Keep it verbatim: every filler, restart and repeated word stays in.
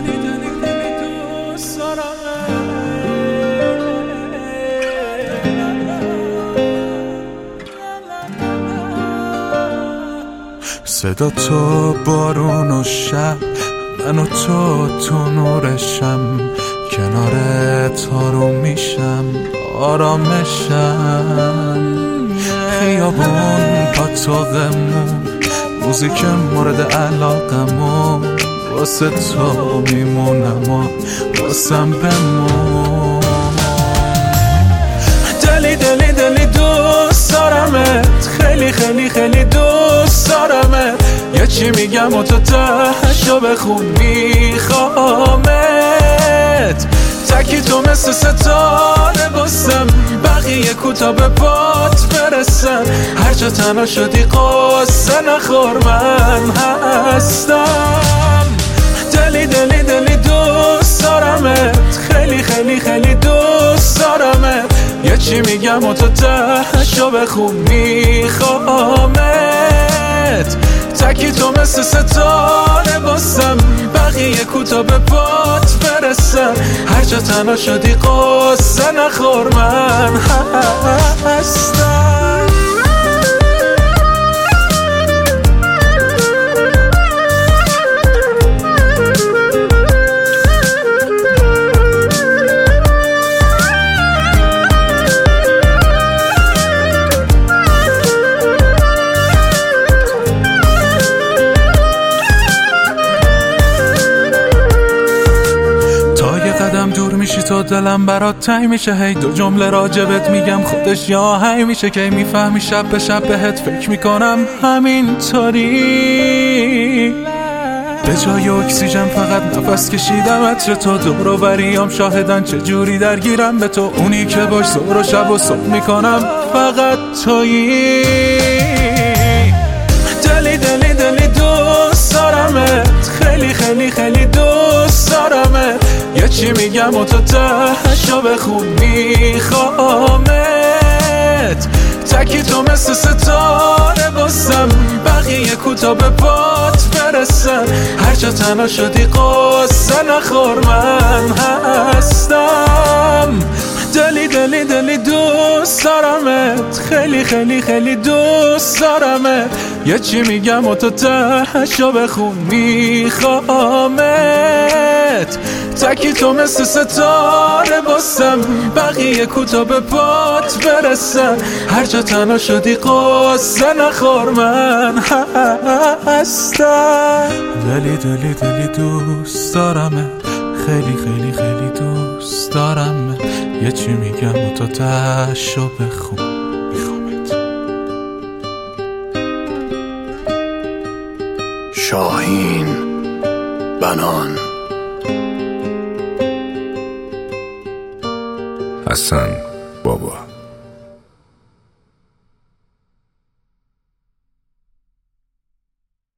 دلی دلی دلی دوست دارم. صدا تو بارون و شب، من و تو تو نورشم، کنارت آروم میشم آرامشم. خیابون پاتوقمون، موزیک مورد علاقمون، واسه تو میمونم و واسم بمون. دلی دلی دلی دوست دارمت، خیلی خیلی خیلی دوست دارمت. یه چی میگم و تو تهشو بخون، میخوامت. تکی تو مثل ستاره باسم، بقیه کوتا به پات برسن. هر جا تنها شدی قصه نخور، من هستم. دلی دلی دلی دوست دارمت، خیلی خیلی خیلی دوست دارمت. یه چی میگم و تو تهشو بخون، میخوامت. تکی تو مثل ستاره باسم، بقیه کوتا به پات برسن. هر جا تنها شدی قصه نخور، من هستم. دور میشی تو دلم برات تنگ میشه. هی دو جمله راجبت میگم خودش یا هی میشه. که میفهمی شب به شب بهت فکر میکنم همینطوری. به جای اکسیژن فقط نفس کشیدم عطر تو. دور و بریام شاهدن چجوری درگیرم به تو. اونی که باش ظهر و شب و صبح میکنم فقط تویی. دلی دلی دلی دوست دارمت، خیلی خیلی خیلی دوست دارمت. یه چی میگم و تو تهشو بخون، میخوامت. تکی تو مثل ستاره باسم، بقیه کوتا به پات برسن. هر جا تنها شدی قصه نخور، من هستم. دلی دلی دلی دوست دارمت، خیلی خیلی خیلی دوست دارمت. یه چی میگم و تو تهشو بخون، میخوامت. تکی تو مثل ستاره باسم، بقیه کوتا به پات برسن. هر جا تنها شدی قصه نخور، من هستم. دلی دلی دلی دوست دارمت، خیلی خیلی خیلی دوست دارمت. یه چی میگم و تو تهشو بخون، میخوامت. شاهین بنان، حسن بابا.